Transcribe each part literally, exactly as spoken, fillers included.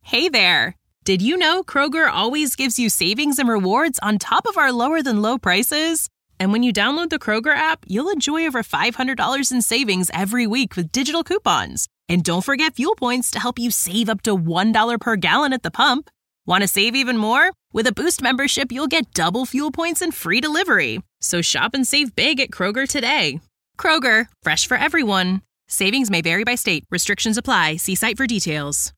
Hey there! Did you know Kroger always gives you savings and rewards on top of our lower-than-low prices? And when you download the Kroger app, you'll enjoy over five hundred dollars in savings every week with digital coupons. And don't forget fuel points to help you save up to one dollar per gallon at the pump. Want to save even more? With a Boost membership, you'll get double fuel points and free delivery. So shop and save big at Kroger today. Kroger, fresh for everyone. Savings may vary by state. Restrictions apply. See site for details.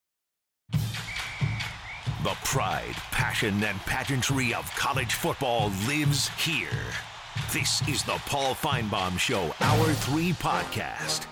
The pride, passion, and pageantry of college football lives here. This is the Paul Feinbaum Show, Hour three podcast.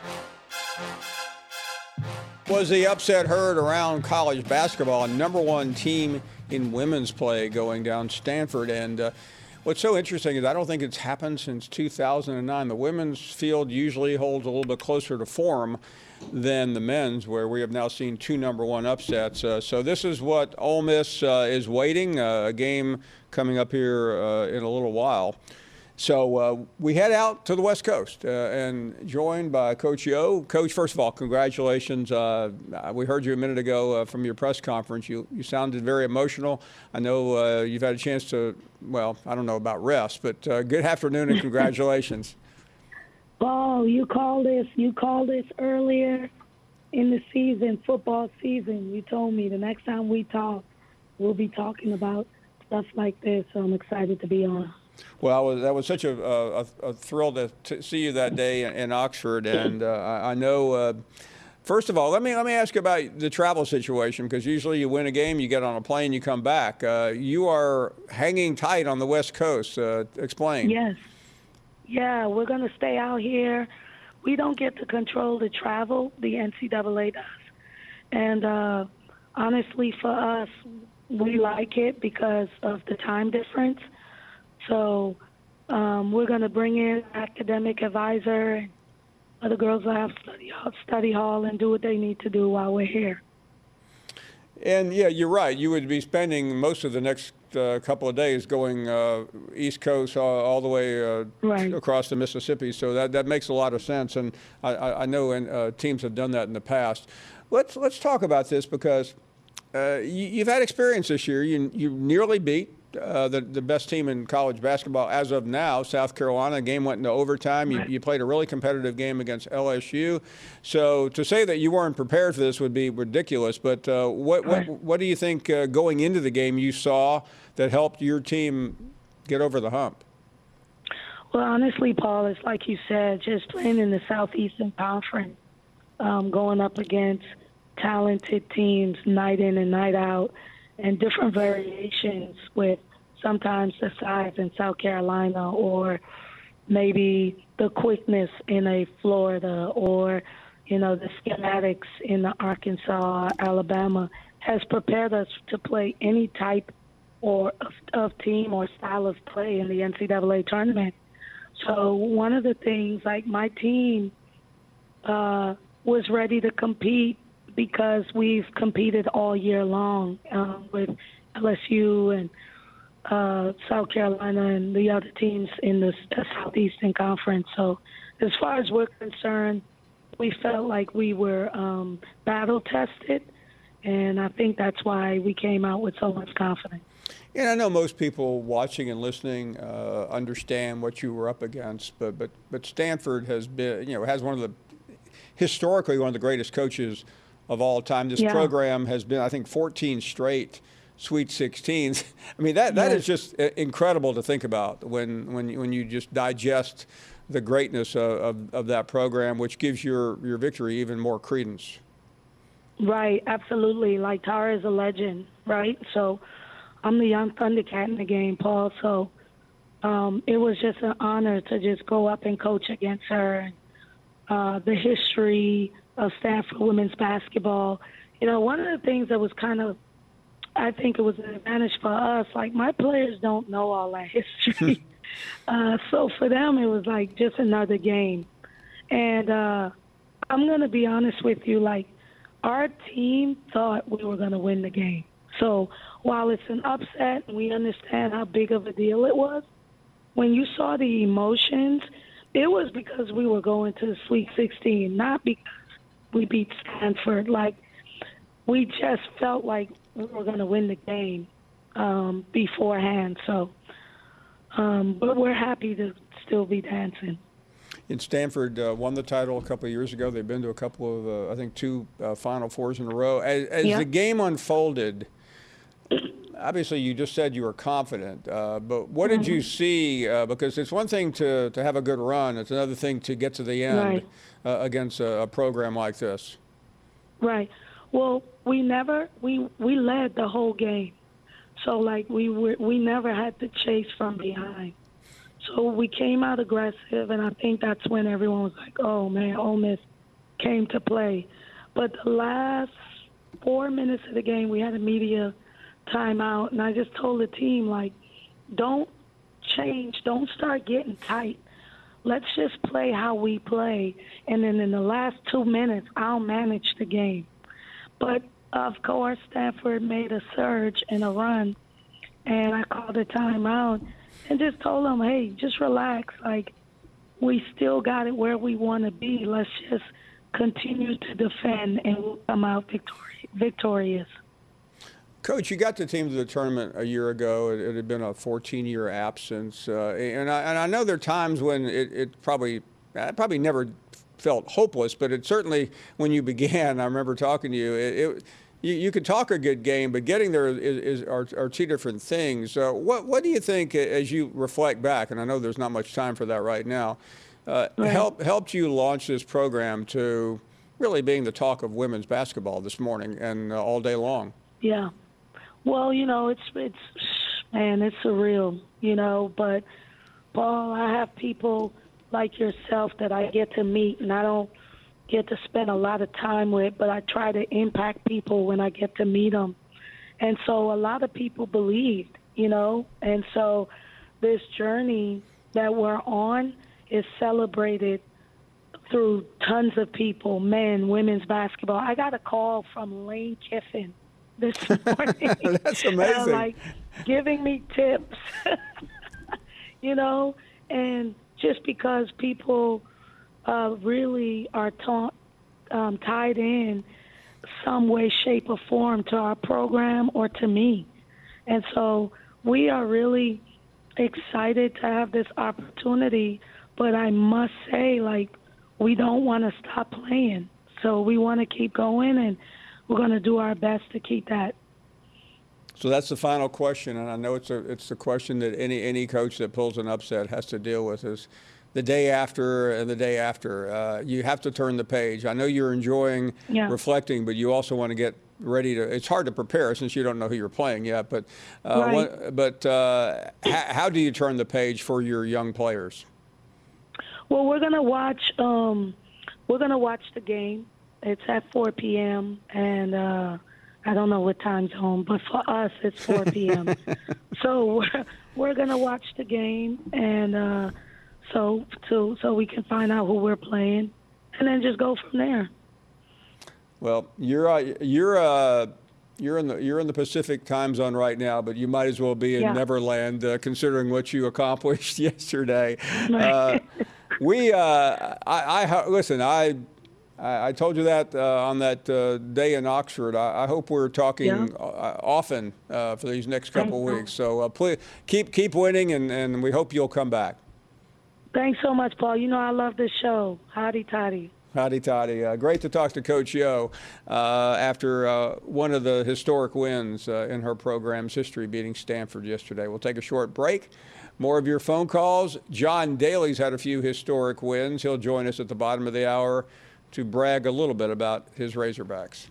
Was the upset heard around college basketball? Number one team in women's play going down Stanford. And uh, what's so interesting is I don't think it's happened since two thousand nine. The women's field usually holds a little bit closer to form than the men's, where we have now seen two number one upsets. Uh, so this is what Ole Miss uh, is waiting, uh, a game coming up here uh, in a little while. So uh, we head out to the West Coast uh, and joined by Coach Yo. Coach, first of all, congratulations. Uh, we heard you a minute ago uh, from your press conference. You you sounded very emotional. I know uh, you've had a chance to, well, I don't know about rest, but uh, good afternoon and congratulations. Paul, you called this. You called this earlier in the season, football season. You told me the next time we talk, we'll be talking about stuff like this. So I'm excited to be on. Well, that was such a, a, a thrill to, to see you that day in, in Oxford, and uh, I, I know. Uh, first of all, let me let me ask you about the travel situation, because usually you win a game, you get on a plane, you come back. Uh, you are hanging tight on the West Coast. Uh, explain. Yes. Yeah, we're going to stay out here. We don't get to control the travel. The N C double A does. And uh, honestly, for us, we like it because of the time difference. So um, we're going to bring in academic advisor, and other girls will have study, study hall and do what they need to do while we're here. And, yeah, you're right. You would be spending most of the next uh, couple of days going uh, East Coast all, all the way uh, right. across the Mississippi. So that, that makes a lot of sense. And I, I know uh, teams have done that in the past. Let's let's talk about this, because uh, you, you've had experience this year. You, you nearly beat Uh, the, the best team in college basketball as of now, South Carolina. The game went into overtime. You, right. you played a really competitive game against L S U. So to say that you weren't prepared for this would be ridiculous. But uh, what, right. what what do you think uh, going into the game you saw that helped your team get over the hump? Well, honestly, Paul, it's like you said, just playing in the Southeastern Conference, um, going up against talented teams night in and night out, and different variations with sometimes the size in South Carolina, or maybe the quickness in a Florida, or, you know, the schematics in the Arkansas, Alabama, has prepared us to play any type or of, of team or style of play in the N C double A tournament. So one of the things, like my team uh, was ready to compete, because we've competed all year long um, with L S U and uh, South Carolina and the other teams in the Southeastern Conference. So as far as we're concerned, we felt like we were um, battle-tested, and I think that's why we came out with so much confidence. And I know most people watching and listening uh, understand what you were up against, but, but, but Stanford has been, you know, has one of the, historically one of the greatest coaches of all time. This yeah. program has been, I think, fourteen straight Sweet sixteens. I mean, that, that yes. is just incredible to think about when when you, when you just digest the greatness of, of, of that program, which gives your, your victory even more credence. Right, absolutely. Like, Tara is a legend, right? So I'm the young Thundercat in the game, Paul. So um, it was just an honor to just go up and coach against her. Uh, the history of Stanford women's basketball. You know, one of the things that was kind of, I think it was an advantage for us, like, my players don't know all that history. uh, so for them, it was like just another game. And uh, I'm going to be honest with you, like, our team thought we were going to win the game. So while it's an upset and we understand how big of a deal it was, when you saw the emotions, it was because we were going to the Sweet sixteen, not because we beat Stanford. Like, we just felt like we were going to win the game um, beforehand. So, um, but we're happy to still be dancing. And Stanford uh, won the title a couple of years ago. They've been to a couple of, uh, I think, two uh, Final Fours in a row. As, as yeah. the game unfolded, obviously you just said you were confident, uh, but what did you see? Uh, because it's one thing to, to have a good run. It's another thing to get to the end right. uh, against a, a program like this. Right. Well, we never, we, we led the whole game. So, like, we were, we never had to chase from behind. So we came out aggressive, and I think that's when everyone was like, oh, man, Ole Miss came to play. But the last four minutes of the game, we had a media timeout, and I just told the team, like, don't change, don't start getting tight. Let's just play how we play, and then in the last two minutes, I'll manage the game. But, of course, Stanford made a surge and a run, and I called a timeout and just told them, hey, just relax. Like, we still got it where we want to be. Let's just continue to defend, and we'll come out victori- victorious. Coach, you got the team to the tournament a year ago. It, it had been a fourteen-year absence, uh, and, I, and I know there are times when it, it probably, I probably never felt hopeless, but it certainly, when you began, I remember talking to you, it, it you, you could talk a good game, but getting there is, is are, are two different things. Uh, what what do you think, as you reflect back, and I know there's not much time for that right now, uh, right. help helped you launch this program to really being the talk of women's basketball this morning and uh, all day long? Yeah. Well, you know, it's, it's man, it's surreal, you know, but, Paul, I have people like yourself that I get to meet, and I don't get to spend a lot of time with, but I try to impact people when I get to meet them. And so a lot of people believed, you know, and so this journey that we're on is celebrated through tons of people, men, women's basketball. I got a call from Lane Kiffin this morning. That's amazing. Uh, like, giving me tips, you know, and just because people uh, really are ta- um, tied in some way, shape, or form to our program or to me. And so we are really excited to have this opportunity, but I must say, like, we don't want to stop playing. So we want to keep going, and we're going to do our best to keep that. So that's the final question, and I know it's a it's the question that any any coach that pulls an upset has to deal with is the day after and the day after. Uh, you have to turn the page. I know you're enjoying yeah. reflecting, but you also want to get ready to. It's hard to prepare since you don't know who you're playing yet. But uh, right. what, but uh, how, how do you turn the page for your young players? Well, we're gonna watch. Um, we're gonna watch the game. It's at four p.m. and uh, I don't know what time zone, but for us it's four p.m. so we're we're gonna watch the game, and uh, so so so we can find out who we're playing, and then just go from there. Well, you're uh, you're uh, you're in the you're in the Pacific time zone right now, but you might as well be in yeah. Neverland, uh, considering what you accomplished yesterday. Uh, we uh, I, I listen. I. I told you that uh, on that uh, day in Oxford. I, I hope we're talking yeah. uh, often uh, for these next couple of weeks. So uh, please keep keep winning, and, and we hope you'll come back. Thanks so much, Paul. You know I love this show. Howdy toddy. Howdy toddy. Uh, great to talk to Coach Yo uh, after uh, one of the historic wins uh, in her program's history, beating Stanford yesterday. We'll take a short break. More of your phone calls. John Daly's had a few historic wins. He'll join us at the bottom of the hour to brag a little bit about his Razorbacks.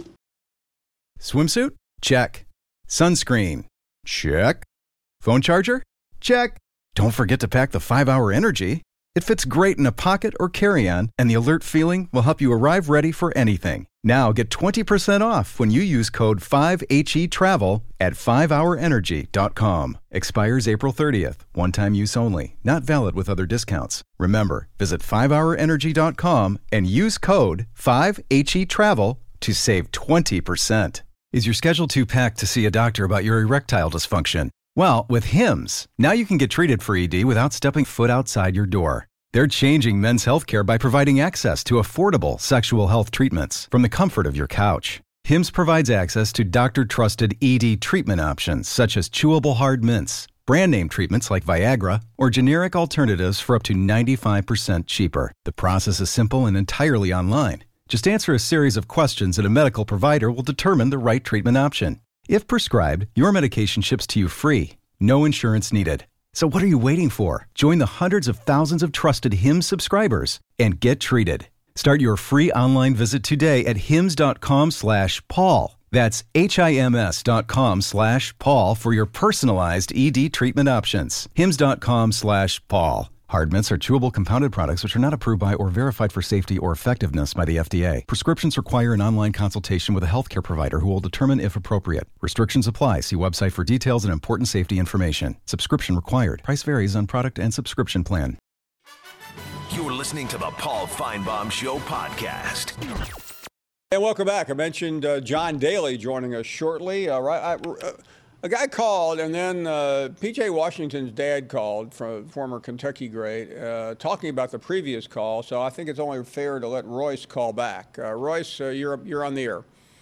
Swimsuit? Check. Sunscreen? Check. Phone charger? Check. Don't forget to pack the five hour Energy. It fits great in a pocket or carry-on, and the alert feeling will help you arrive ready for anything. Now get twenty percent off when you use code five H E travel at five hour energy dot com. Expires April thirtieth. One-time use only. Not valid with other discounts. Remember, visit five hour energy dot com and use code five H E travel to save twenty percent. Is your schedule too packed to see a doctor about your erectile dysfunction? Well, with Hims, now you can get treated for E D without stepping foot outside your door. They're changing men's healthcare by providing access to affordable sexual health treatments from the comfort of your couch. Hims provides access to doctor-trusted E D treatment options such as chewable hard mints, brand name treatments like Viagra, or generic alternatives for up to ninety-five percent cheaper. The process is simple and entirely online. Just answer a series of questions and a medical provider will determine the right treatment option. If prescribed, your medication ships to you free. No insurance needed. So what are you waiting for? Join the hundreds of thousands of trusted Hims subscribers and get treated. Start your free online visit today at hims.com slash Paul. That's H-I-M-S dot com slash Paul for your personalized E D treatment options. Hims.com slash Paul. Hard mints are chewable compounded products which are not approved by or verified for safety or effectiveness by the F D A. Prescriptions require an online consultation with a healthcare provider who will determine if appropriate. Restrictions apply. See website for details and important safety information. Subscription required. Price varies on product and subscription plan. You're listening to the Paul Feinbaum Show podcast. And welcome back. I mentioned uh, John Daly joining us shortly. Uh, right, I, uh, a guy called, and then uh, P J Washington's dad called, from former Kentucky great, uh, talking about the previous call. So I think it's only fair to let Royce call back. Uh, Royce, uh, you're you're on the air.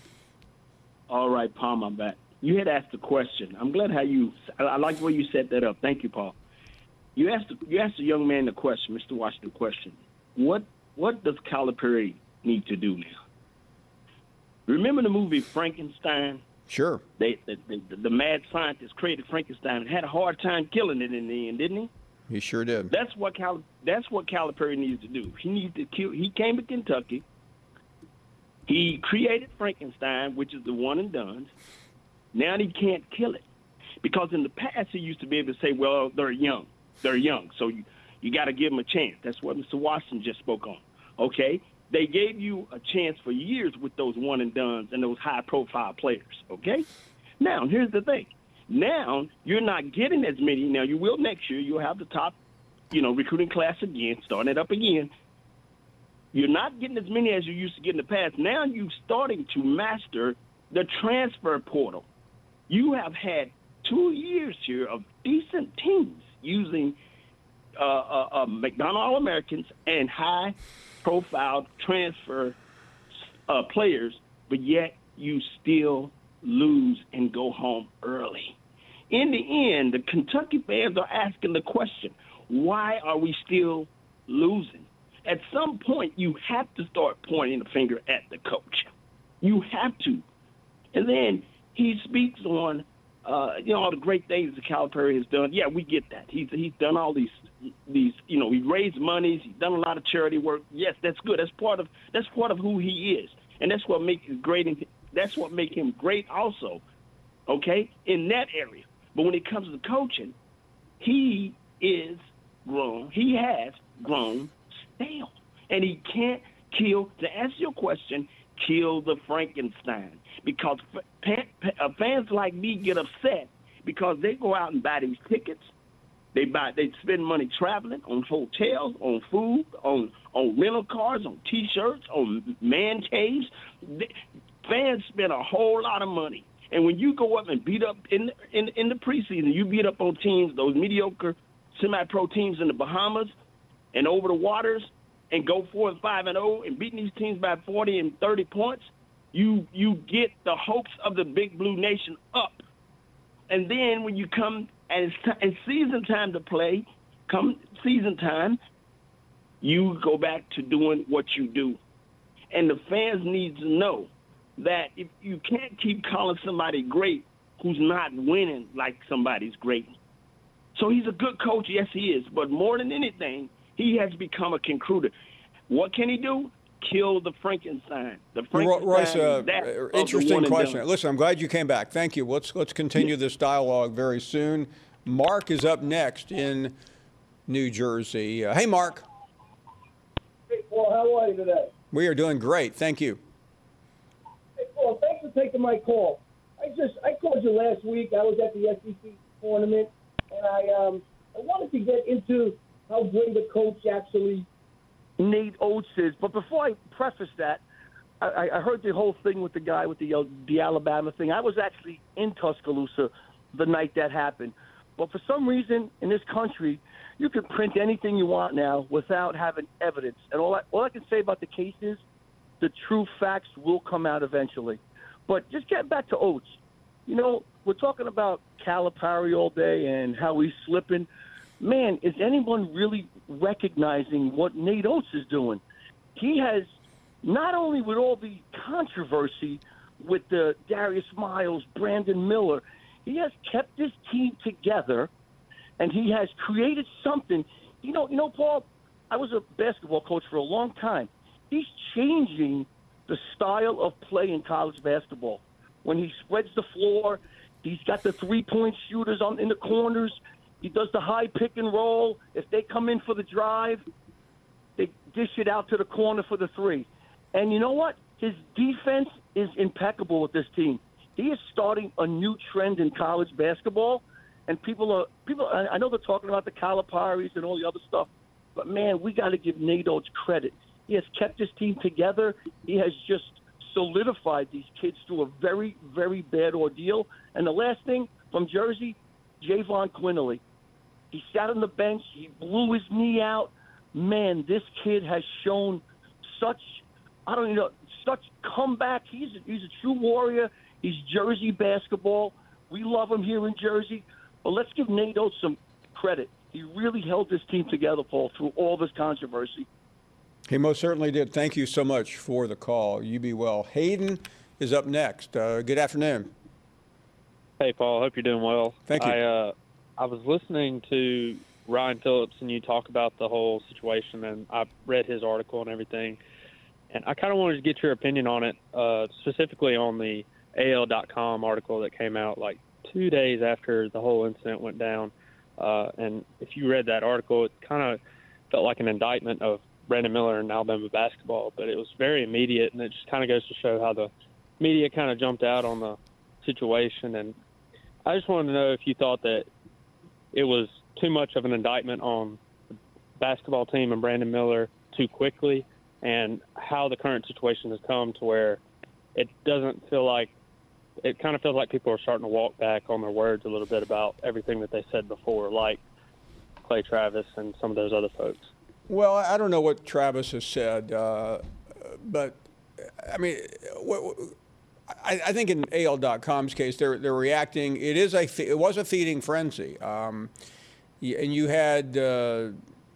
All right, Paul, I'm back. You had asked a question. I'm glad how you. I, I like the way you set that up. Thank you, Paul. You asked you asked the young man the question, Mister Washington, the question. What what does Calipari need to do now? Remember the movie Frankenstein? Sure. They, the, the, the mad scientist created Frankenstein and had a hard time killing it in the end, didn't he? He sure did. That's what Cal, that's what Calipari needs to do. He needs to kill. He came to Kentucky. He created Frankenstein, which is the one and done. Now he can't kill it because in the past he used to be able to say, "Well, they're young, they're young, so you you got to give them a chance." That's what Mister Washington just spoke on. Okay. They gave you a chance for years with those one and dones and those high profile players, okay? Now, here's the thing. Now, you're not getting as many. Now, you will next year. You'll have the top, you know, recruiting class again, starting it up again. You're not getting as many as you used to get in the past. Now you're starting to master the transfer portal. You have had two years here of decent teams using uh, uh, uh, McDonald All-Americans and high profile transfer uh, players, but yet you still lose and go home early. In the end, the Kentucky fans are asking the question, why are we still losing? At some point, you have to start pointing the finger at the coach. You have to. And then he speaks on, uh, you know, all the great things that Calipari has done. Yeah, we get that. He's he's done all these these, you know, he raised monies. He's done a lot of charity work. Yes, that's good. That's part of that's part of who he is, and that's what makes him great. And that's what makes him great, also. Okay, in that area. But when it comes to coaching, he is grown. He has grown stale, and he can't kill. To answer your question, kill the Frankenstein, because fans like me get upset because they go out and buy these tickets. They buy, they spend money traveling, on hotels, on food, on on rental cars, on T-shirts, on man caves. They, fans spend a whole lot of money, and when you go up and beat up in in in the preseason, you beat up on teams, those mediocre semi-pro teams in the Bahamas and over the waters, and go four and five and zero, and beating these teams by forty and thirty points. You you get the hopes of the Big Blue Nation up, and then when you come. And it's, t- it's season time to play. Come season time, you go back to doing what you do. And the fans need to know that if you can't keep calling somebody great who's not winning like somebody's great. So he's a good coach, yes he is. But more than anything, he has become a concruder. What can he do? Kill the Frankenstein. The Frankenstein Royce, uh, interesting question. Listen, I'm glad you came back. Thank you. Let's let's continue yeah. this dialogue very soon. Mark is up next in New Jersey. Uh, hey, Mark. Hey, Paul. How are you today? We are doing great. Thank you. Hey, Paul. Thanks for taking my call. I just I called you last week. I was at the S E C tournament, and I um I wanted to get into how great a coach actually. Nate Oates is. But before I preface that, I, I heard the whole thing with the guy with the uh, the Alabama thing. I was actually in Tuscaloosa the night that happened. But for some reason in this country, you can print anything you want now without having evidence. And all I, all I can say about the case is the true facts will come out eventually. But just getting back to Oates, you know, we're talking about Calipari all day and how he's slipping. Man, is anyone really recognizing what Nate Oates is doing? He has, not only with all the controversy with the Darius Miles, Brandon Miller, he has kept this team together, and he has created something. You know, you know, Paul, I was a basketball coach for a long time. He's changing the style of play in college basketball. When he spreads the floor, he's got the three-point shooters on in the corners. He does the high pick and roll. If they come in for the drive, they dish it out to the corner for the three. And you know what? His defense is impeccable with this team. He is starting a new trend in college basketball, and people are people. I know they're talking about the Caliparis and all the other stuff, but man, we got to give Nate Oates credit. He has kept his team together. He has just solidified these kids through a very, very bad ordeal. And the last thing from Jersey, Javon Quinley. He sat on the bench. He blew his knee out. Man, this kid has shown such, I don't know, such comeback. He's a, he's a true warrior. He's Jersey basketball. We love him here in Jersey. But let's give Nate Oates some credit. He really held this team together, Paul, through all this controversy. He most certainly did. Thank you so much for the call. You be well. Hayden is up next. Uh, good afternoon. Hey, Paul. Hope you're doing well. Thank you. I, uh, I was listening to Ryan Phillips and you talk about the whole situation, and I read his article and everything. And I kind of wanted to get your opinion on it, uh, specifically on the A L dot com article that came out like two days after the whole incident went down. Uh, and if you read that article, it kind of felt like an indictment of Brandon Miller and Alabama basketball, but it was very immediate, and it just kind of goes to show how the media kind of jumped out on the situation. And I just wanted to know if you thought that it was too much of an indictment on the basketball team and Brandon Miller too quickly, and how the current situation has come to where it doesn't feel like – it kind of feels like people are starting to walk back on their words a little bit about everything that they said before, like Clay Travis and some of those other folks. Well, I don't know what Travis has said, uh, but, I mean, what, I, I think in A L dot com's case, they're they're reacting. It is a it was a feeding frenzy, um, and you had uh,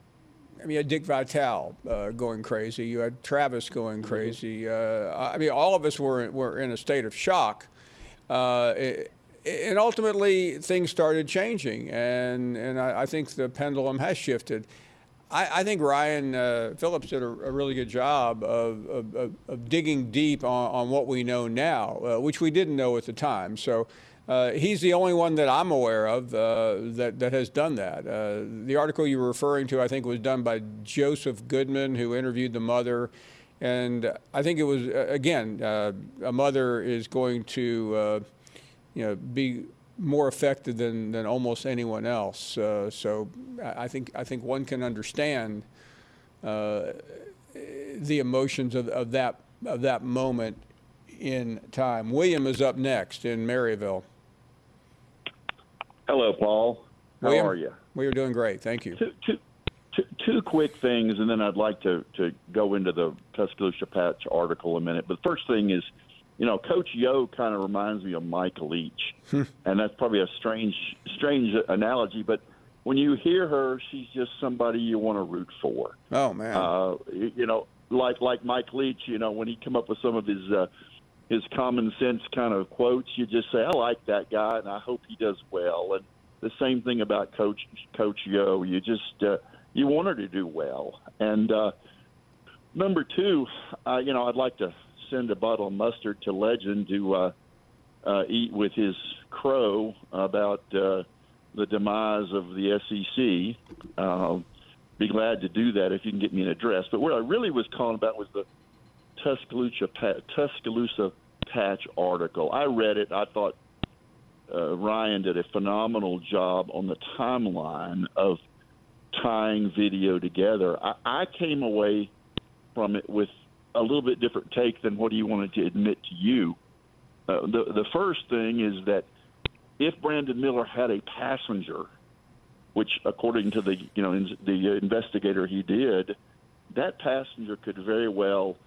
I mean, you had Dick Vitale uh, going crazy. You had Travis going crazy. Uh, I mean, all of us were were in a state of shock, uh, it, and ultimately things started changing, and and I, I think the pendulum has shifted. I, I think Ryan uh, Phillips did a, a really good job of, of, of digging deep on, on what we know now, uh, which we didn't know at the time. So uh, he's the only one that I'm aware of uh, that, that has done that. Uh, the article you were referring to, I think, was done by Joseph Goodman, who interviewed the mother. And I think it was, again, uh, a mother is going to, uh, you know, be more affected than, than almost anyone else. Uh, so I think I think one can understand uh, the emotions of, of that of that moment in time. William is up next in Maryville. Hello, Paul. How William, are you? We are doing great. Thank you. Two, two, two, two quick things, and then I'd like to, to go into the Tuscaloosa Patch article in a minute. But the first thing is, you know, Coach Yo kind of reminds me of Mike Leach, and that's probably a strange, strange analogy. But when you hear her, she's just somebody you want to root for. Oh man, uh, you know, like like Mike Leach. You know, when he come up with some of his uh, his common sense kind of quotes, you just say, I like that guy, and I hope he does well. And the same thing about Coach Coach Yo. You just uh, you want her to do well. And uh, number two, uh, you know, I'd like to send a bottle of mustard to Legend to uh, uh, eat with his crow about uh, the demise of the S E C. Uh, be glad to do that if you can get me an address. But what I really was calling about was the Tuscaloosa, Tuscaloosa Patch article. I read it. I thought uh, Ryan did a phenomenal job on the timeline of tying video together. I, I came away from it with a little bit different take than what he wanted to admit to you. Uh, the the first thing is that if Brandon Miller had a passenger, which according to the you know the investigator he did, that passenger could very well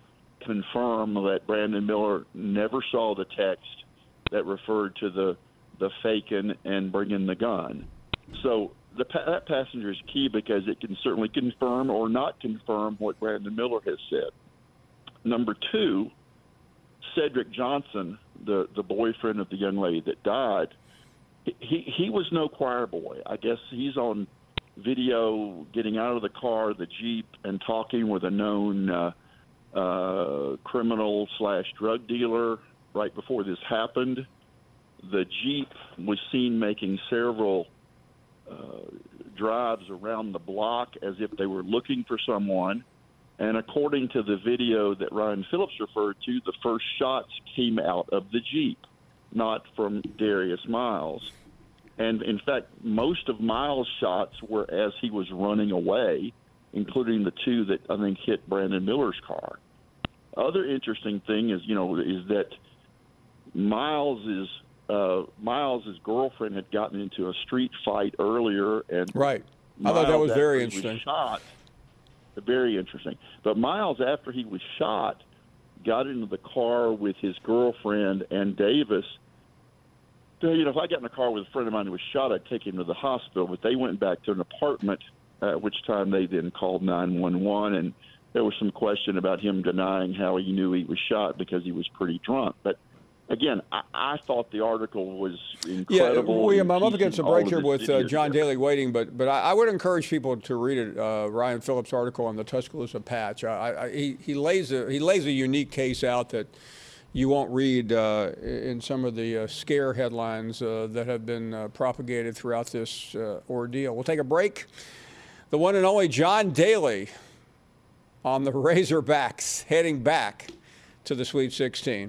confirm that Brandon Miller never saw the text that referred to the the faking and bringing the gun. So the, that passenger is key because it can certainly confirm or not confirm what Brandon Miller has said. Number two, Cedric Johnson, the, the boyfriend of the young lady that died, he, he was no choir boy. I guess he's on video getting out of the car, the Jeep, and talking with a known uh, uh, criminal slash drug dealer right before this happened. The Jeep was seen making several uh, drives around the block as if they were looking for someone. And according to the video that Ryan Phillips referred to, the first shots came out of the Jeep, not from Darius Miles. And, in fact, most of Miles' shots were as he was running away, including the two that I think hit Brandon Miller's car. Other interesting thing is, you know, is that Miles is uh, Miles' girlfriend had gotten into a street fight earlier, and right. I Miles, thought that was very after he interesting. Was shot, very interesting. But Miles, after he was shot, got into the car with his girlfriend and Davis. So, you know, if I got in a car with a friend of mine who was shot, I'd take him to the hospital. But they went back to an apartment, at which time they then called nine one one, and there was some question about him denying how he knew he was shot because he was pretty drunk. But again, I, I thought the article was incredible. Yeah, William, I'm up against a break here with uh, John there. Daly waiting, but but I, I would encourage people to read it. Uh, Ryan Phillips' article on the Tuscaloosa Patch. I, I, he he lays a he lays a unique case out that you won't read uh, in some of the uh, scare headlines uh, that have been uh, propagated throughout this uh, ordeal. We'll take a break. The one and only John Daly on the Razorbacks heading back to the Sweet sixteen.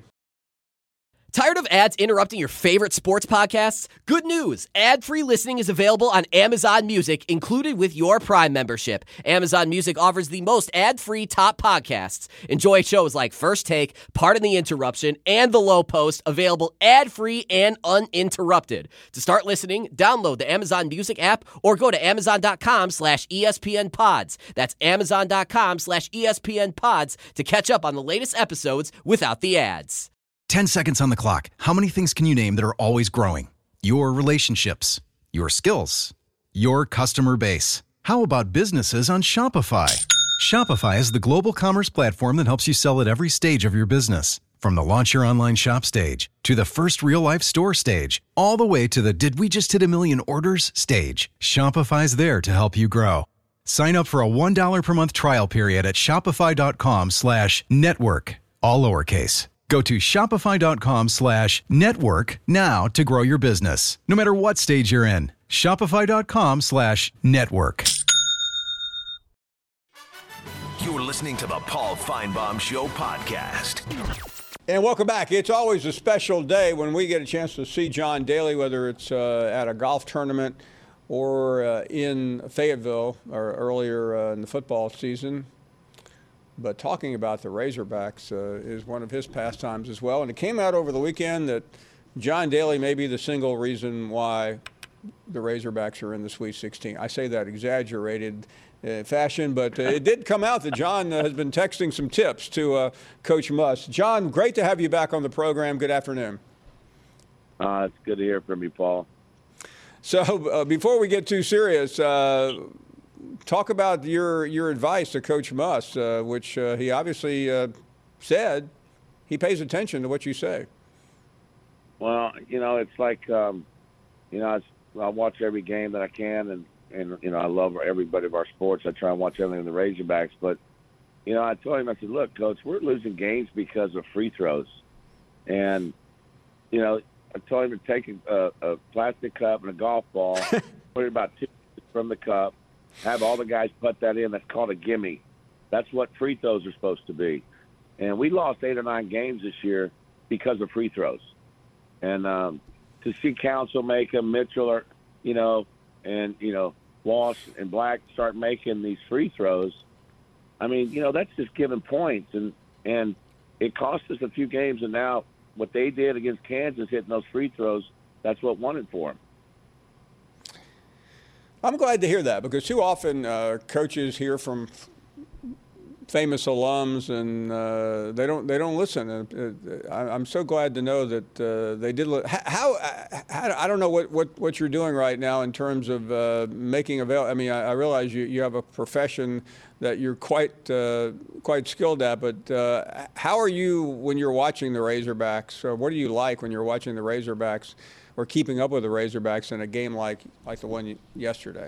Tired of ads interrupting your favorite sports podcasts? Good news! Ad-free listening is available on Amazon Music, included with your Prime membership. Amazon Music offers the most ad-free top podcasts. Enjoy shows like First Take, Pardon the Interruption, and The Low Post, available ad-free and uninterrupted. To start listening, download the Amazon Music app or go to amazon.com slash ESPN pods. That's amazon.com slash ESPN pods to catch up on the latest episodes without the ads. ten seconds on the clock. How many things can you name that are always growing? Your relationships, your skills, your customer base. How about businesses on Shopify? Shopify is the global commerce platform that helps you sell at every stage of your business. From the launch your online shop stage to the first real-life store stage, all the way to the did we just hit a million orders stage. Shopify's there to help you grow. Sign up for a one dollar per month trial period at shopify.com slash network, all lowercase. Go to shopify.com slash network now to grow your business, no matter what stage you're in. Shopify.com slash network. You're listening to the Paul Feinbaum Show podcast. And welcome back. It's always a special day when we get a chance to see John Daly, whether it's uh, at a golf tournament or uh, in Fayetteville or earlier uh, in the football season. But talking about the Razorbacks uh, is one of his pastimes as well. And it came out over the weekend that John Daly may be the single reason why the Razorbacks are in the Sweet sixteen. I say that exaggerated uh, fashion, but uh, it did come out that John uh, has been texting some tips to uh, Coach Muss. John, great to have you back on the program. Good afternoon. Uh, it's good to hear from you, Paul. So uh, before we get too serious, uh, talk about your your advice to Coach Muss, uh, which uh, he obviously uh, said he pays attention to what you say. Well, you know, it's like, um, you know, I, I watch every game that I can, and, and, you know, I love everybody of our sports. I try and watch everything in the Razorbacks. But, you know, I told him, I said, look, Coach, we're losing games because of free throws. And, you know, I told him to take a, a plastic cup and a golf ball, put it about two inches from the cup, have all the guys put that in. That's called a gimme. That's what free throws are supposed to be. And we lost eight or nine games this year because of free throws. And um, to see Council make them, Mitchell, or, you know, and, you know, Walsh and Black start making these free throws, I mean, you know, that's just giving points. And, and it cost us a few games. And now what they did against Kansas, hitting those free throws, that's what won it for them. I'm glad to hear that, because too often uh, coaches hear from famous alums, and uh, they don't they don't listen. And uh, I'm so glad to know that uh, they did. Li- how, how I don't know what, what, what you're doing right now in terms of uh, making avail. I mean, I, I realize you, you have a profession that you're quite uh, quite skilled at, but uh, how are you when you're watching the Razorbacks? Or what do you like when you're watching the Razorbacks or keeping up with the Razorbacks in a game like like the one yesterday?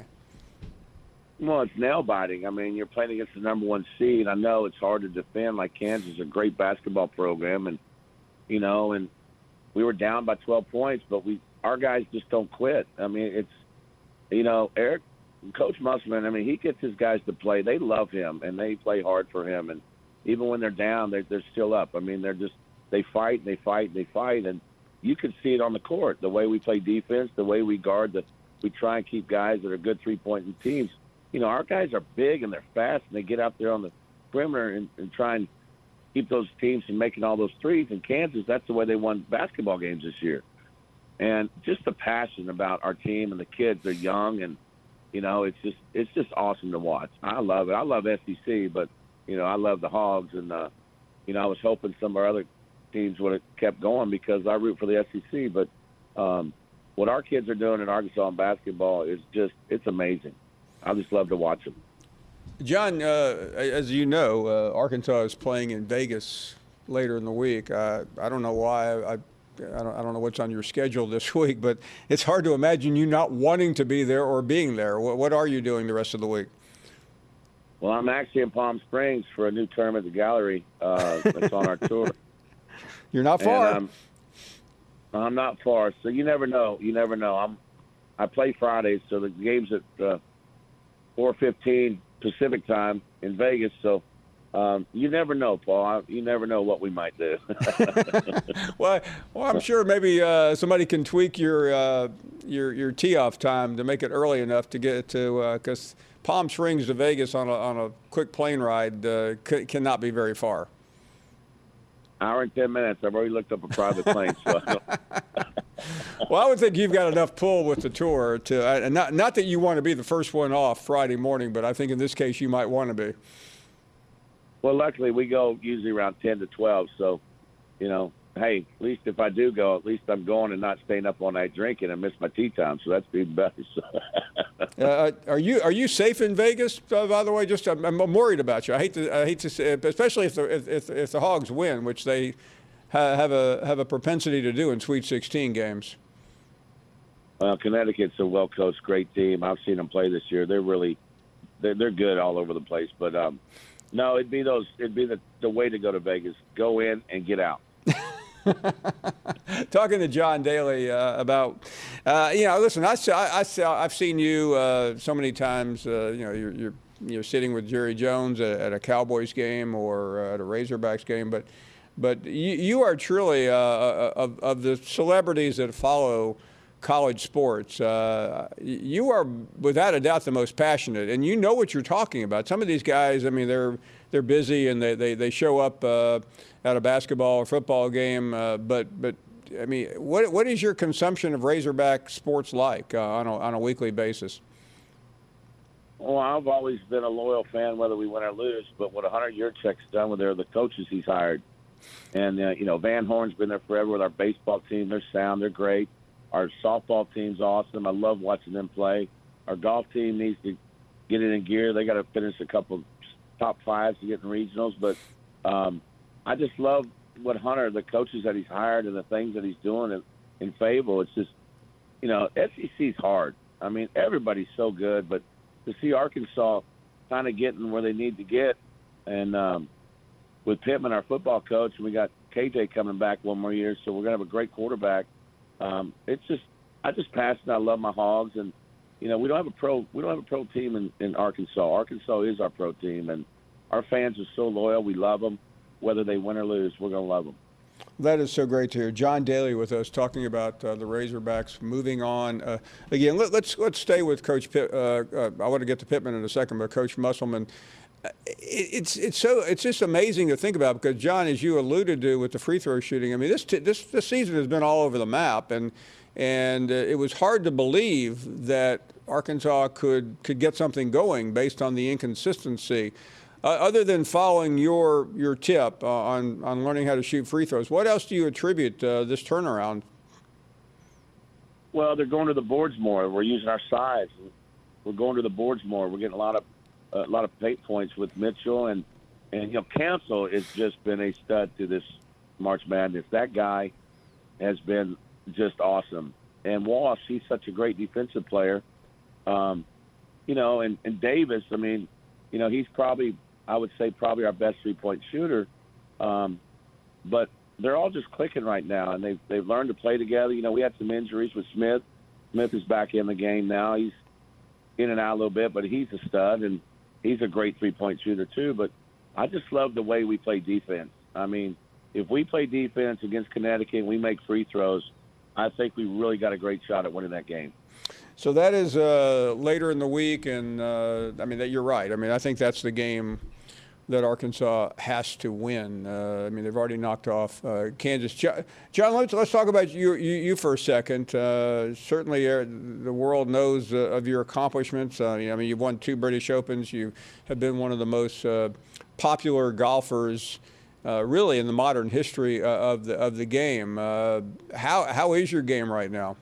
Well, it's nail-biting. I mean, you're playing against the number one seed. I know it's hard to defend. Like, Kansas is a great basketball program, and, you know, and we were down by twelve points, but we our guys just don't quit. I mean, it's, you know, Eric, Coach Musselman, I mean, he gets his guys to play. They love him, and they play hard for him. And even when they're down, they're, they're still up. I mean, they're just – they fight, and they fight, and they fight. And you can see it on the court, the way we play defense, the way we guard, the we try and keep guys that are good three-point teams. You know, our guys are big and they're fast, and they get out there on the perimeter and, and try and keep those teams from making all those threes. In Kansas, that's the way they won basketball games this year. And just the passion about our team and the kids, they're young, and, you know, it's just it's just awesome to watch. I love it. I love S E C, but, you know, I love the Hogs. And, uh, you know, I was hoping some of our other teams would have kept going because I root for the S E C. But um, what our kids are doing in Arkansas in basketball is just – it's amazing. I just love to watch them. John, uh, as you know, uh, Arkansas is playing in Vegas later in the week. Uh, I don't know why. I, I, don't, I don't know what's on your schedule this week, but it's hard to imagine you not wanting to be there or being there. What, what are you doing the rest of the week? Well, I'm actually in Palm Springs for a new tournament at the Gallery uh, that's on our tour. You're not far. And, um, I'm not far, so you never know. You never know. I'm. I play Fridays, so the game's at uh, four fifteen Pacific time in Vegas, so um, you never know, Paul. You never know what we might do. well, well, I'm sure maybe uh, somebody can tweak your uh, your your tee-off time to make it early enough to get to because uh, Palm Springs to Vegas on a on a quick plane ride uh, c- cannot be very far. Hour and ten minutes. I've already looked up a private plane. So I don't... Well, I would think you've got enough pull with the tour to, and not not that you want to be the first one off Friday morning, but I think in this case you might want to be. Well, luckily we go usually around ten to twelve, so you know, hey, at least if I do go, at least I'm going and not staying up all night drinking and miss my tea time, so that's even better. uh, are you are you safe in Vegas? Uh, by the way, just I'm, I'm worried about you. I hate to I hate to say, especially if the if, if, if the Hogs win, which they ha- have a have a propensity to do in Sweet sixteen games. Well, Connecticut's a well-coached, great team. I've seen them play this year. They're really, they're, they're good all over the place. But um, no, it'd be those. It'd be the, the way to go to Vegas: go in and get out. Talking to John Daly uh, about, uh, you know, listen, I, I, I, I've seen you uh, so many times. Uh, you know, you're, you're you're sitting with Jerry Jones at, at a Cowboys game or uh, at a Razorbacks game, but but you, you are truly uh, of of the celebrities that follow college sports. Uh, you are, without a doubt, the most passionate, and you know what you're talking about. Some of these guys, I mean, they're they're busy and they they, they show up uh, at a basketball or football game, uh, but but I mean, what what is your consumption of Razorback sports like uh, on a on a weekly basis? Well, I've always been a loyal fan, whether we win or lose. But what Hunter Yurchek's done with their the coaches he's hired, and uh, you know, Van Horn's been there forever with our baseball team. They're sound, they're great. Our softball team's awesome. I love watching them play. Our golf team needs to get it in gear. They got to finish a couple top fives to get in regionals. But um, I just love what Hunter, the coaches that he's hired, and the things that he's doing in, in Fayetteville. It's just, you know, S E C's hard. I mean, everybody's so good, but to see Arkansas kind of getting where they need to get, and um, with Pittman, our football coach, and we got K J coming back one more year, so we're going to have a great quarterback. Um, it's just, I just passionate. I love my Hogs, and you know, we don't have a pro, we don't have a pro team in, in Arkansas. Arkansas is our pro team, and our fans are so loyal. We love them, whether they win or lose. We're going to love them. That is so great to hear. John Daly with us talking about uh, the Razorbacks moving on. Uh, again, let, let's let's stay with Coach Pitt. Uh, uh, I want to get to Pittman in a second, but Coach Musselman. It's it's so it's just amazing to think about because, John, as you alluded to with the free throw shooting, I mean this t- this this season has been all over the map, and and uh, it was hard to believe that Arkansas could could get something going based on the inconsistency. Uh, other than following your your tip uh, on on learning how to shoot free throws, what else do you attribute uh, this turnaround? Well, they're going to the boards more. We're using our size. We're going to the boards more. We're getting a lot of a lot of paint points with Mitchell, and and you know, Cancel has just been a stud to this March Madness. That guy has been just awesome. And Walsh, he's such a great defensive player. Um, you know, and, and Davis, I mean, you know, he's probably, I would say, probably our best three-point shooter. Um, but they're all just clicking right now, and they've, they've learned to play together. You know, we had some injuries with Smith. Smith is back in the game now. He's in and out a little bit, but he's a stud, and he's a great three-point shooter too. But I just love the way we play defense. I mean, if we play defense against Connecticut and we make free throws, I think we really got a great shot at winning that game. So that is uh, later in the week, and uh, I mean, that you're right. I mean, I think that's the game that Arkansas has to win. Uh, I mean, they've already knocked off uh, Kansas. John, let's let's talk about you you, you for a second. Uh, certainly, uh, the world knows uh, of your accomplishments. Uh, I mean, you've won two British Opens. You have been one of the most uh, popular golfers, uh, really, in the modern history uh, of the of the game. Uh, how how is your game right now?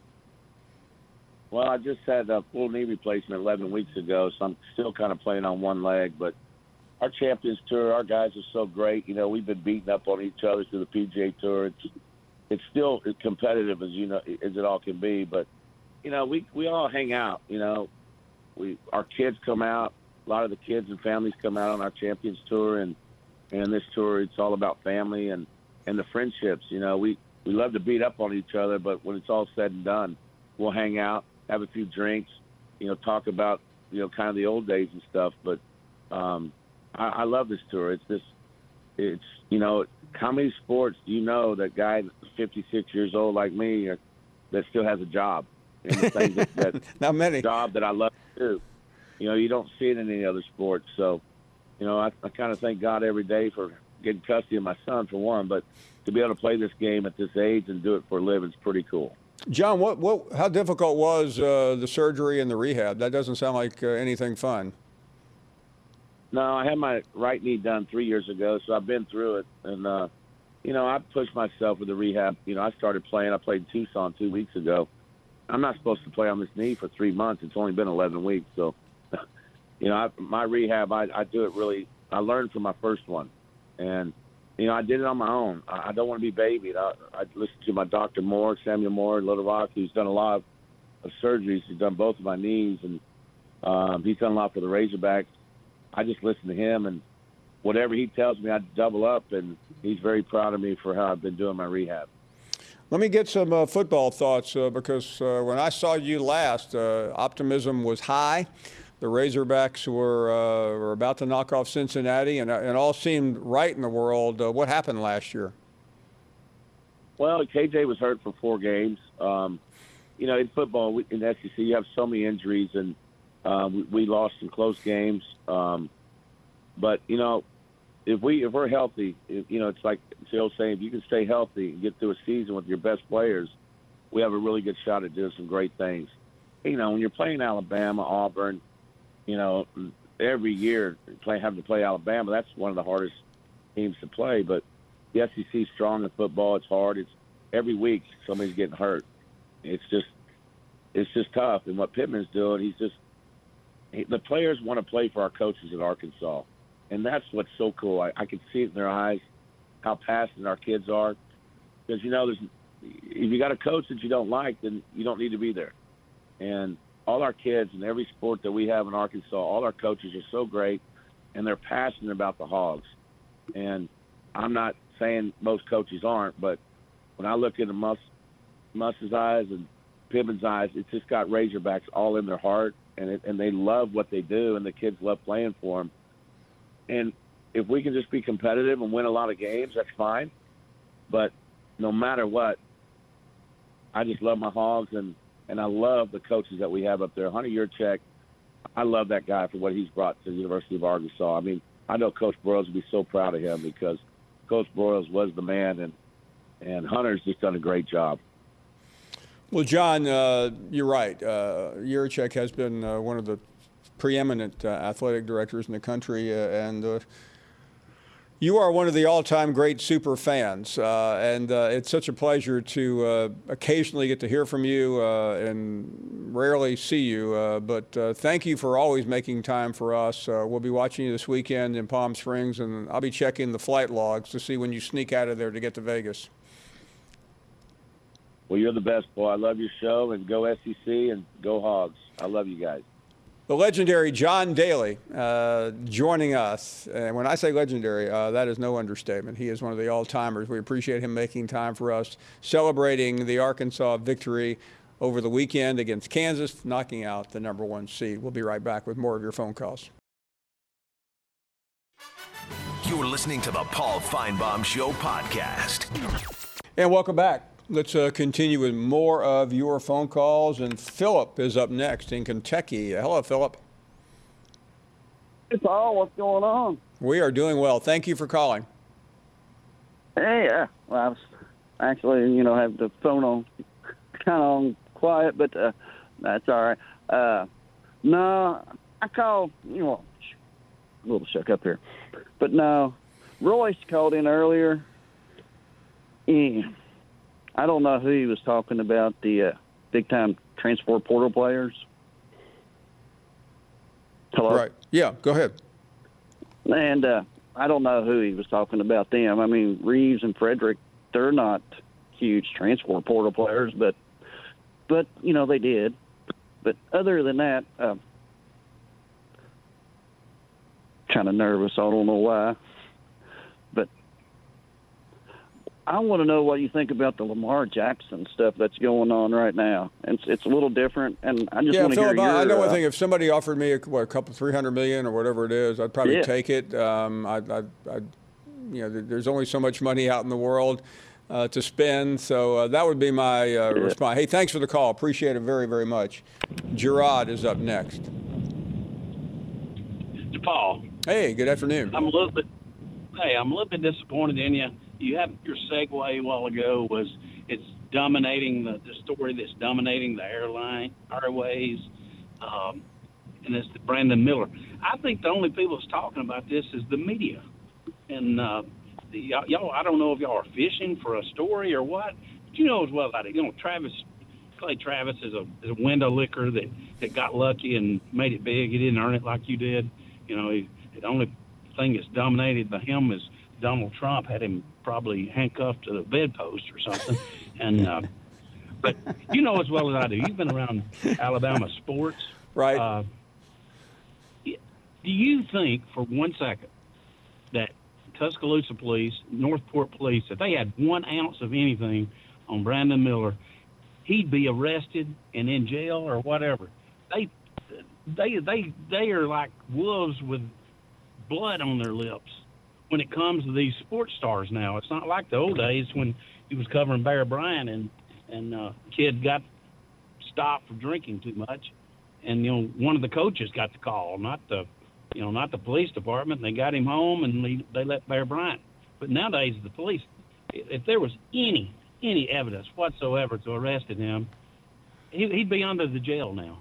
Well, I just had a full knee replacement eleven weeks ago, so I'm still kind of playing on one leg. But our Champions Tour, our guys are so great. You know, we've been beating up on each other through the P G A Tour. It's it's still as competitive as you know as it all can be. But you know, we we all hang out. You know, we our kids come out. A lot of the kids and families come out on our Champions Tour, and and this tour, it's all about family and and the friendships. You know, we we love to beat up on each other, but when it's all said and done, we'll hang out, have a few drinks, you know, talk about, you know, kind of the old days and stuff. But um, I, I love this tour. It's this, it's, you know, how many sports do you know that guy fifty-six years old like me or, that still has a job? And the thing that, that Not many. job that I love to do. You know, you don't see it in any other sport. So, you know, I, I kind of thank God every day for getting custody of my son, for one. But to be able to play this game at this age and do it for a living is pretty cool. John, what, what, how difficult was uh, the surgery and the rehab? That doesn't sound like uh, anything fun. No, I had my right knee done three years ago, so I've been through it. And, uh, you know, I pushed myself with the rehab. You know, I started playing. I played in Tucson two weeks ago. I'm not supposed to play on this knee for three months. It's only been eleven weeks. So, you know, I, my rehab, I, I do it really – I learned from my first one. And, you know, I did it on my own. I, I don't want to be babied. I, I listened to my Doctor Moore, Samuel Moore in Little Rock, who's done a lot of, of surgeries. He's done both of my knees, and um, he's done a lot for the Razorbacks. I just listen to him, and whatever he tells me, I double up, and he's very proud of me for how I've been doing my rehab. Let me get some uh, football thoughts uh, because uh, when I saw you last, uh, optimism was high. The Razorbacks were uh, were about to knock off Cincinnati, and, and all seemed right in the world. Uh, what happened last year? Well, K J was hurt for four games. Um, you know, in football, we, in the S E C, you have so many injuries, and um, we, we lost some close games. Um, but, you know, if, we, if we're healthy, if, you know, it's like the old saying, if you can stay healthy and get through a season with your best players, we have a really good shot at doing some great things. You know, when you're playing Alabama, Auburn, you know, every year play, having to play Alabama, that's one of the hardest teams to play. But the S E C is strong in football. It's hard. It's every week somebody's getting hurt. It's just, it's just tough. And what Pittman's doing, he's just, he, the players want to play for our coaches at Arkansas, and that's what's so cool. I, I can see it in their eyes, how passionate our kids are. Because you know, there's if you got a coach that you don't like, then you don't need to be there. And all our kids in every sport that we have in Arkansas, all our coaches are so great, and they're passionate about the Hogs. And I'm not saying most coaches aren't, but when I look into Muss, Muss's eyes and Pittman's eyes, it's just got Razorbacks all in their heart, and it, and they love what they do, and the kids love playing for them. And if we can just be competitive and win a lot of games, that's fine. But no matter what, I just love my Hogs, and And I love the coaches that we have up there. Hunter Yurchek, I love that guy for what he's brought to the University of Arkansas. I mean, I know Coach Broyles would be so proud of him because Coach Broyles was the man, and and Hunter's just done a great job. Well, John, uh, you're right. Uh, Yurchek has been uh, one of the preeminent uh, athletic directors in the country, uh, and uh, you are one of the all-time great super fans, uh, and uh, it's such a pleasure to uh, occasionally get to hear from you uh, and rarely see you. Uh, but uh, thank you for always making time for us. Uh, we'll be watching you this weekend in Palm Springs, and I'll be checking the flight logs to see when you sneak out of there to get to Vegas. Well, you're the best, boy. I love your show, and go S E C and go Hogs. I love you guys. The legendary John Daly uh, joining us. And when I say legendary, uh, that is no understatement. He is one of the all-timers. We appreciate him making time for us, celebrating the Arkansas victory over the weekend against Kansas, knocking out the number one seed. We'll be right back with more of your phone calls. You're listening to the Paul Feinbaum Show podcast. And welcome back. Let's uh, continue with more of your phone calls. And Philip is up next in Kentucky. Hello, Philip. Hey, Paul. What's going on? We are doing well. Thank you for calling. Hey, yeah. Well, I was actually, you know, have the phone on kind of on quiet, but uh, that's all right. Uh, no, I called, you know, a little shook up here. But no, Royce called in earlier. Yeah. I don't know who he was talking about, the uh, big-time transport portal players. Hello? Right. Yeah, go ahead. And uh, I don't know who he was talking about them. I mean, Reeves and Frederick, they're not huge transport portal players, but, but you know, they did. But other than that, uh, kind of nervous. I don't know why. But I want to know what you think about the Lamar Jackson stuff that's going on right now. It's it's a little different, and I just yeah, want to Philip, hear your. I know one uh, thing. If somebody offered me a, what, a couple, three hundred million or whatever it is, I'd probably Yeah. take it. Um, I, I, I, you know, there's only so much money out in the world uh, to spend, so uh, that would be my uh, Yeah. response. Hey, thanks for the call. Appreciate it very, very much. Gerard is up next. Paul. Hey, good afternoon. I'm a little bit. Hey, I'm a little bit disappointed in you. You had your segue a while ago was it's dominating the, the story that's dominating the airline airways, um, and it's the Brandon Miller. I think the only people that's talking about this is the media, and uh, the, y'all, y'all. I don't know if y'all are fishing for a story or what. But you know as well that you know Travis Clay Travis is a, is a window licker that, that got lucky and made it big. He didn't earn it like you did. You know, he, the only thing that's dominated by him is Donald Trump had him probably handcuffed to the bedpost or something. and uh, but you know as well as I do, you've been around Alabama sports, right? Uh, do you think for one second that Tuscaloosa Police, Northport Police, if they had one ounce of anything on Brandon Miller, he'd be arrested and in jail or whatever? They, they, they, they are like wolves with blood on their lips when it comes to these sports stars now. It's not like the old days when he was covering Bear Bryant and and uh, kid got stopped for drinking too much, and you know one of the coaches got the call, not the you know not the police department. They got him home and they, they let Bear Bryant. But nowadays the police, if there was any any evidence whatsoever to arrested him, he, he'd be under the jail now.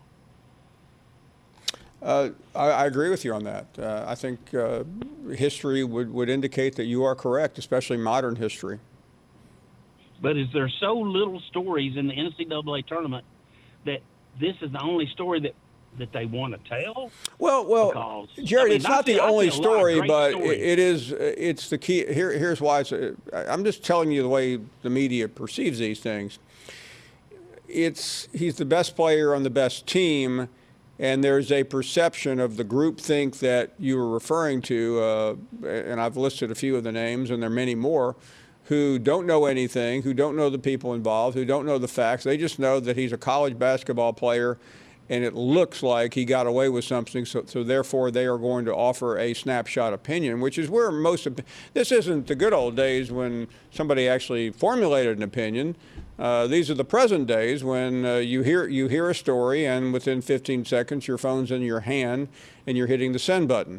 Uh, I, I agree with you on that. Uh, I think uh, history would, would indicate that you are correct, especially modern history. But is there so little stories in the N C double A tournament that this is the only story that, that they want to tell? Well, well, because, Jared, I mean, it's I not see- the I see only a lot of story, great but stories. it is. It's the key. Here, here's why. It's, I'm just telling you the way the media perceives these things. It's he's the best player on the best team. And there's a perception of the groupthink that you were referring to, uh, and I've listed a few of the names, and there are many more, who don't know anything, who don't know the people involved, who don't know the facts. They just know that he's a college basketball player, and it looks like he got away with something, so, so therefore they are going to offer a snapshot opinion, which is where most of this isn't the good old days when somebody actually formulated an opinion. Uh, these are the present days when uh, you hear you hear a story, and within fifteen seconds, your phone's in your hand, and you're hitting the send button.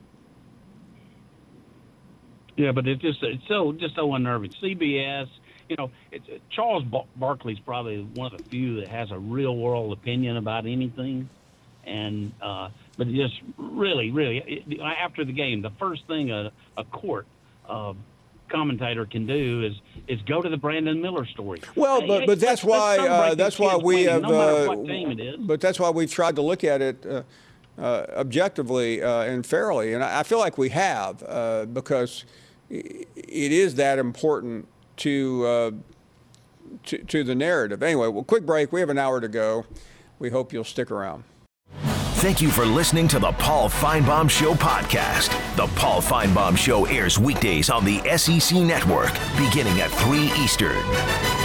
Yeah, but it's just it's so just so unnerving. C B S, you know, it's, uh, Charles Bar- Barkley's probably one of the few that has a real world opinion about anything. And uh, but just really, really, it, after the game, the first thing a, a court uh, commentator can do is is go to the Brandon Miller story. Well, Hey, but hey, but that's let's- let's why celebrate uh, that's these why kids we winning, have. no matter uh, what team it is. But that's why we've tried to look at it uh, uh, objectively uh, and fairly, and I, I feel like we have uh, because it is that important to, uh, to to the narrative. Anyway, well, quick break. We have an hour to go. We hope you'll stick around. Thank you for listening to the Paul Feinbaum Show podcast. The Paul Feinbaum Show airs weekdays on the S E C Network, beginning at three Eastern.